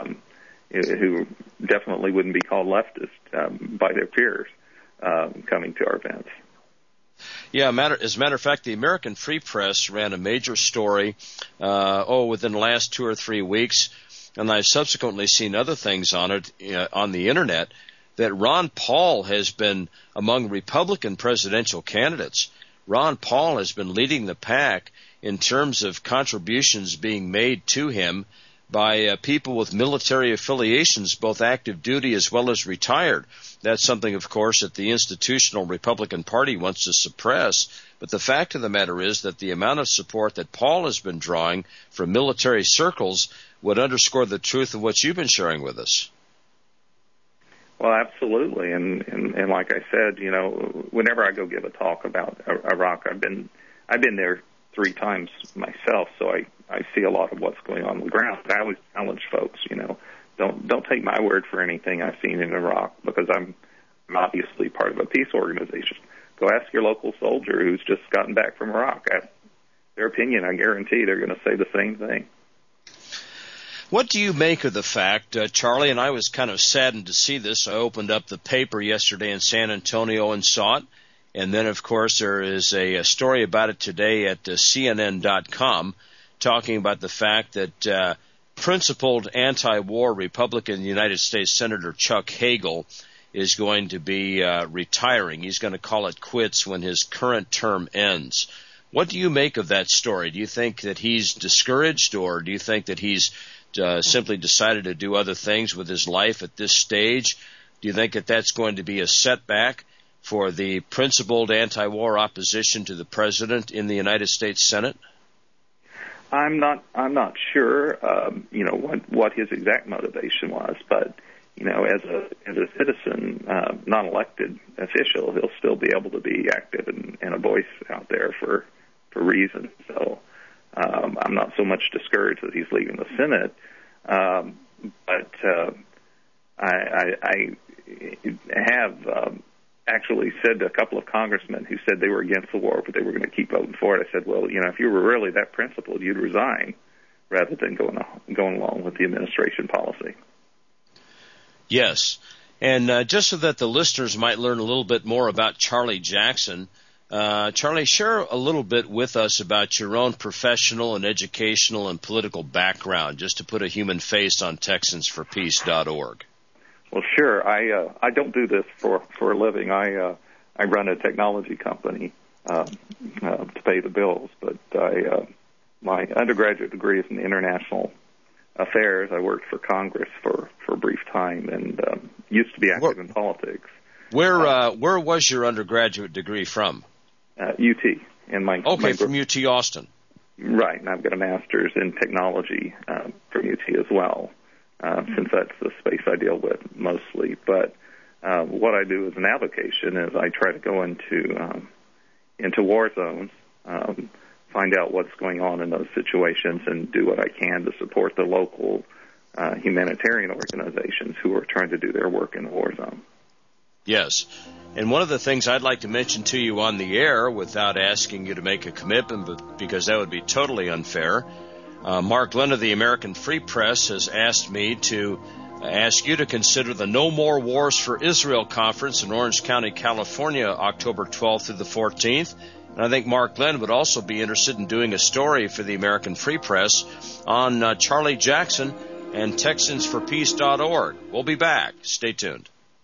who definitely wouldn't be called leftist by their peers coming to our events. Yeah, as a matter of fact, the American Free Press ran a major story within the last 2 or 3 weeks, and I've subsequently seen other things on it on the Internet, that Ron Paul has been among Republican presidential candidates. Ron Paul has been leading the pack in terms of contributions being made to him by people with military affiliations, both active duty as well as retired. That's something, of course, that the institutional Republican Party wants to suppress. But the fact of the matter is that the amount of support that Paul has been drawing from military circles would underscore the truth of what you've been sharing with us. Well, absolutely, and like I said, whenever I go give a talk about Iraq, I've been there 3 times myself, so I see a lot of what's going on the ground. I always challenge folks, don't take my word for anything I've seen in Iraq, because I'm obviously part of a peace organization. Go ask your local soldier who's just gotten back from Iraq. Ask their opinion. I guarantee they're going to say the same thing. What do you make of the fact, Charlie, and I was kind of saddened to see this. I opened up the paper yesterday in San Antonio and saw it. And then, of course, there is a story about it today at CNN.com talking about the fact that principled anti-war Republican United States Senator Chuck Hagel is going to be retiring. He's going to call it quits when his current term ends. What do you make of that story? Do you think that he's discouraged, or do you think that he's simply decided to do other things with his life at this stage? Do you think that that's going to be a setback for the principled anti-war opposition to the president in the United States Senate? I'm not sure, what his exact motivation was, but as a citizen, non-elected official, he'll still be able to be active and a voice out there for reasons. So I'm not so much discouraged that he's leaving the Senate, but I have actually said to a couple of congressmen who said they were against the war, but they were going to keep voting for it. I said, well, if you were really that principled, you'd resign rather than going along with the administration policy. Yes. And just so that the listeners might learn a little bit more about Charlie Jackson, Charlie, share a little bit with us about your own professional and educational and political background, just to put a human face on TexansForPeace.org. Well, sure. I don't do this for a living. I run a technology company to pay the bills, but my undergraduate degree is in international affairs. I worked for Congress for a brief time and used to be active in politics. Where was your undergraduate degree from? UT. From UT Austin. Right, and I've got a master's in technology from UT as well, since that's the space I deal with mostly. But what I do as an avocation is I try to go into war zones, find out what's going on in those situations, and do what I can to support the local humanitarian organizations who are trying to do their work in the war zone. Yes. And one of the things I'd like to mention to you on the air, without asking you to make a commitment, but because that would be totally unfair, Mark Glenn of the American Free Press has asked me to ask you to consider the No More Wars for Israel conference in Orange County, California, October 12th through the 14th. And I think Mark Glenn would also be interested in doing a story for the American Free Press on Charlie Jackson and TexansForPeace.org. We'll be back. Stay tuned.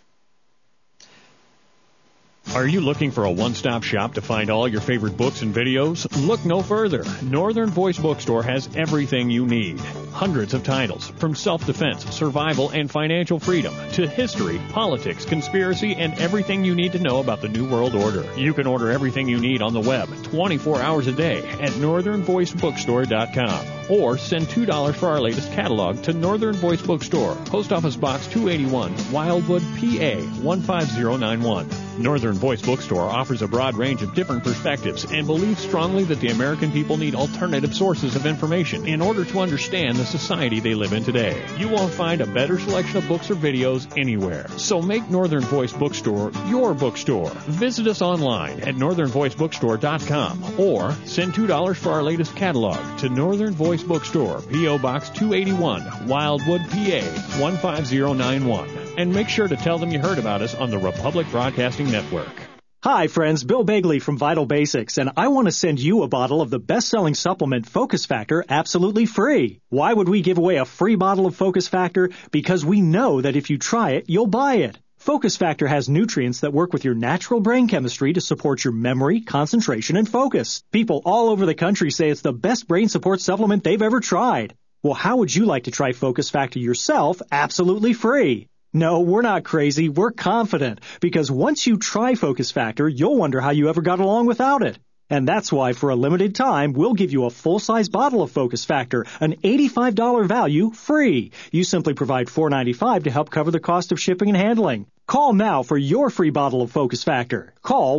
Are you looking for a one-stop shop to find all your favorite books and videos? Look no further. Northern Voice Bookstore has everything you need. Hundreds of titles, from self-defense, survival, and financial freedom, to history, politics, conspiracy, and everything you need to know about the New World Order. You can order everything you need on the web 24 hours a day at northernvoicebookstore.com. Or send $2 for our latest catalog to Northern Voice Bookstore, Post Office Box 281, Wildwood, PA 15091. Northern Voice Bookstore offers a broad range of different perspectives and believes strongly that the American people need alternative sources of information in order to understand the society they live in today. You won't find a better selection of books or videos anywhere. So make Northern Voice Bookstore your bookstore. Visit us online at northernvoicebookstore.com or send $2 for our latest catalog to Northern Voice Bookstore, P.O. Box 281, Wildwood, PA 15091. And make sure to tell them you heard about us on the Republic Broadcasting Network. Hi, friends. Bill Bagley from Vital Basics, and I want to send you a bottle of the best-selling supplement Focus Factor absolutely free. Why would we give away a free bottle of Focus Factor? Because we know that if you try it, you'll buy it. Focus Factor has nutrients that work with your natural brain chemistry to support your memory, concentration, and focus. People all over the country say it's the best brain support supplement they've ever tried. Well, how would you like to try Focus Factor yourself absolutely free? No, we're not crazy. We're confident. Because once you try Focus Factor, you'll wonder how you ever got along without it. And that's why, for a limited time, we'll give you a full-size bottle of Focus Factor, an $85 value, free. You simply provide $4.95 to help cover the cost of shipping and handling. Call now for your free bottle of Focus Factor. Call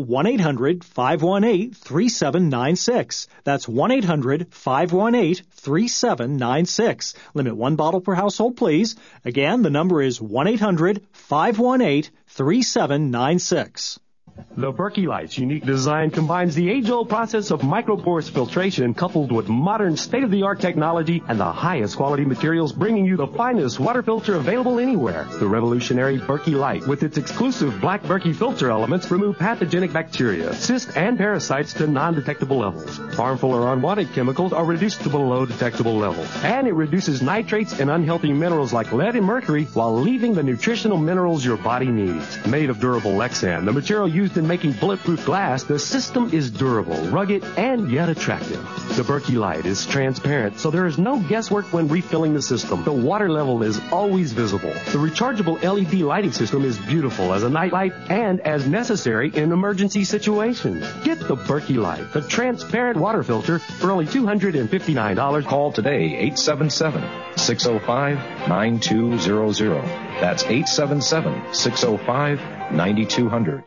1-800-518-3796. That's 1-800-518-3796. Limit one bottle per household, please. Again, the number is 1-800-518-3796. The Berkey Light's unique design combines the age-old process of microporous filtration coupled with modern state-of-the-art technology and the highest quality materials, bringing you the finest water filter available anywhere. The revolutionary Berkey Light, with its exclusive black Berkey filter elements, remove pathogenic bacteria, cysts, and parasites to non-detectable levels. Harmful or unwanted chemicals are reduced to below detectable levels. And it reduces nitrates and unhealthy minerals like lead and mercury while leaving the nutritional minerals your body needs. Made of durable Lexan, the material used in making bulletproof glass, the system is durable, rugged, and yet attractive. The Berkey Light is transparent, so there is no guesswork when refilling the system. The water level is always visible. The rechargeable LED lighting system is beautiful as a nightlight and as necessary in emergency situations. Get the Berkey Light, the transparent water filter, for only $259. Call today, 877-605-9200. That's 877-605-9200.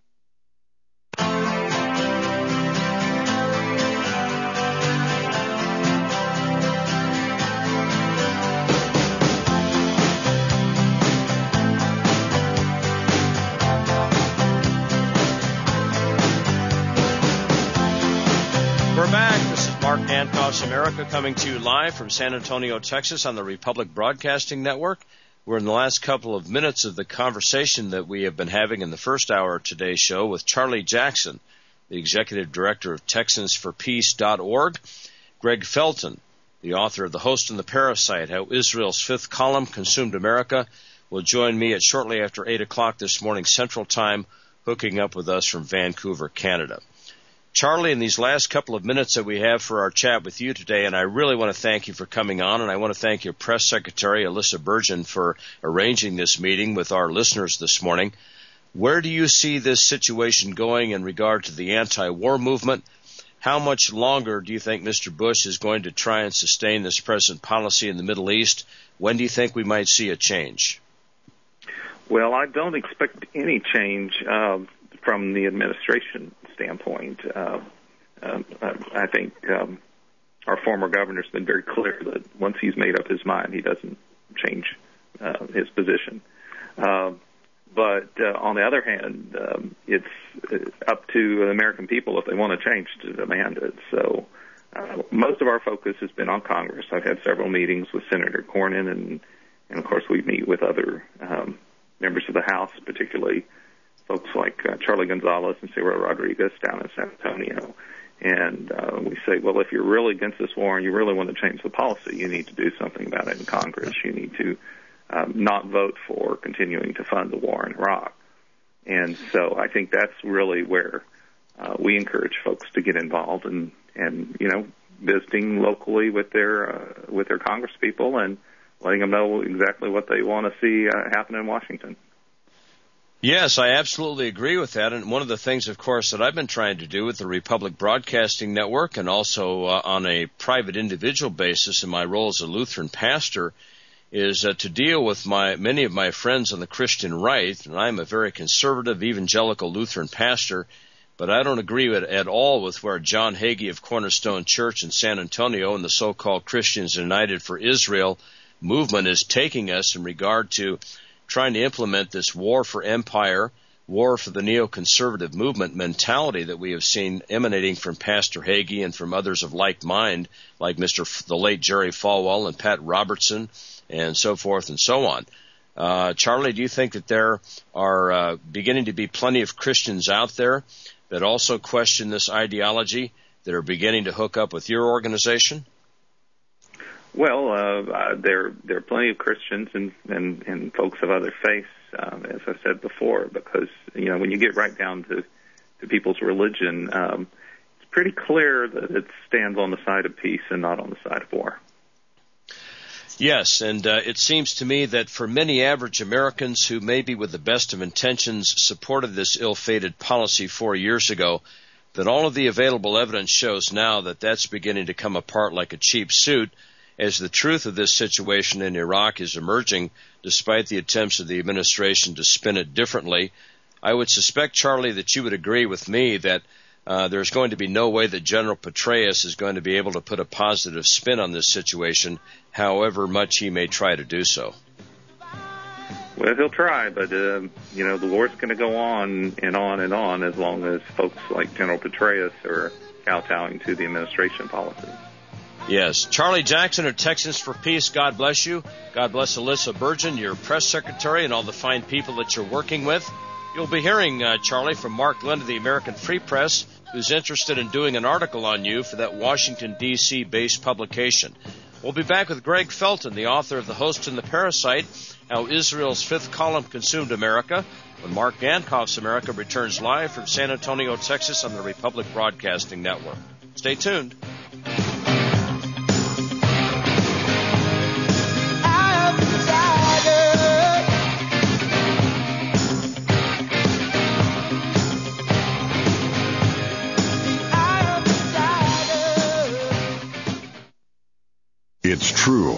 America coming to you live from San Antonio, Texas on the Republic Broadcasting Network. We're in the last couple of minutes of the conversation that we have been having in the first hour of today's show with Charlie Jackson, the Executive Director of TexansForPeace.org, Greg Felton, the author of The Host and the Parasite, How Israel's Fifth Column Consumed America, will join me at shortly after 8 o'clock this morning Central Time, hooking up with us from Vancouver, Canada. Charlie, in these last couple of minutes that we have for our chat with you today, and I really want to thank you for coming on, and I want to thank your press secretary, Alyssa Burgeon, for arranging this meeting with our listeners this morning. Where do you see this situation going in regard to the anti-war movement? How much longer do you think Mr. Bush is going to try and sustain this present policy in the Middle East? When do you think we might see a change? Well, I don't expect any change from the administration standpoint. I think our former governor's been very clear that once he's made up his mind, he doesn't change his position. But on the other hand, it's up to the American people if they want to change to demand it. So most of our focus has been on Congress. I've had several meetings with Senator Cornyn, and of course we meet with other members of the House, particularly folks like Charlie Gonzalez and Cyril Rodriguez down in San Antonio. And we say, well, if you're really against this war and you really want to change the policy, you need to do something about it in Congress. You need to not vote for continuing to fund the war in Iraq. And so I think that's really where we encourage folks to get involved and visiting locally with their congresspeople and letting them know exactly what they want to see happen in Washington. Yes, I absolutely agree with that. And one of the things, of course, that I've been trying to do with the Republic Broadcasting Network and also on a private individual basis in my role as a Lutheran pastor is to deal with many of my friends on the Christian right. And I'm a very conservative evangelical Lutheran pastor, but I don't agree at all with where John Hagee of Cornerstone Church in San Antonio and the so-called Christians United for Israel movement is taking us in regard to trying to implement this war for empire, war for the neoconservative movement mentality that we have seen emanating from Pastor Hagee and from others of like mind, like the late Jerry Falwell and Pat Robertson and so forth and so on. Charlie, do you think that there are beginning to be plenty of Christians out there that also question this ideology, that are beginning to hook up with your organization? Well, there are plenty of Christians and folks of other faiths, as I said before, because when you get right down to people's religion, it's pretty clear that it stands on the side of peace and not on the side of war. Yes, and it seems to me that for many average Americans who maybe with the best of intentions supported this ill-fated policy 4 years ago, that all of the available evidence shows now that that's beginning to come apart like a cheap suit, as the truth of this situation in Iraq is emerging, despite the attempts of the administration to spin it differently. I would suspect, Charlie, that you would agree with me that there's going to be no way that General Petraeus is going to be able to put a positive spin on this situation, however much he may try to do so. Well, he'll try, but, the war's going to go on and on and on as long as folks like General Petraeus are kowtowing to the administration policy. Yes. Charlie Jackson of Texans for Peace, God bless you. God bless Alyssa Burgeon, your press secretary, and all the fine people that you're working with. You'll be hearing, Charlie, from Mark Lynn of the American Free Press, who's interested in doing an article on you for that Washington, D.C.-based publication. We'll be back with Greg Felton, the author of The Host and the Parasite, How Israel's Fifth Column Consumed America, when Mark Gankoff's America returns live from San Antonio, Texas on the Republic Broadcasting Network. Stay tuned. It's true.